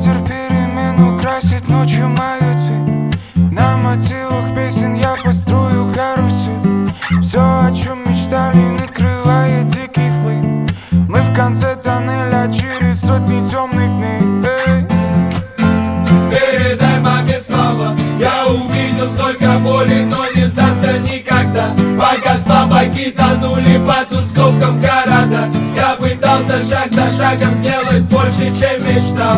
Ветер перемен украсит ночью мою тень. На мотивах песен я построю карусель. Все, о чем мечтали, накрывает дикий флейм. Мы в конце тоннеля через сотни темных дней. Передай маме слово. Я увидел столько боли, но не сдамся никогда. Пока слабаки тонули по тусовкам города, я пытался шаг за шагом сделать больше, чем мечтал.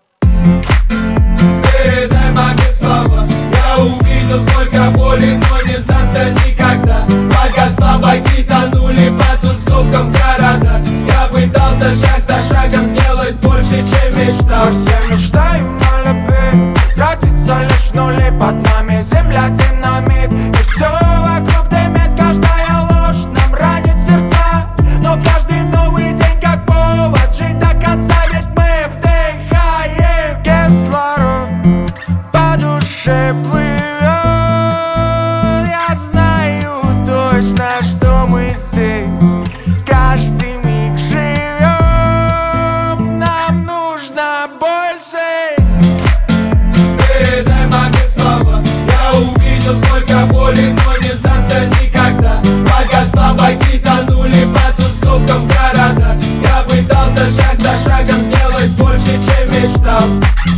Передай маме слово. Я увидел столько боли, но не сдамся никогда. Пока слабаки тонули по тусовкам города, я пытался шаг за шагом сделать больше, чем мечтал. Мы все мечтаем о любви, тратится лишь в нули. Под нами земля динамит, и все вокруг дымит. Каждая ложь нам ранит сердца, но каждый новый день как повод жить до конца. Ведь мы вдыхаем кислород, по душе плывет. Я знаю точно, что мы здесь каждый миг живем. Нам нужно больше. Передай маме слово. Я увидел столько боли, но не сдамся никогда. Пока слабаки тонули по тусовкам города, я пытался шаг за шагом сделать больше, чем мечтал.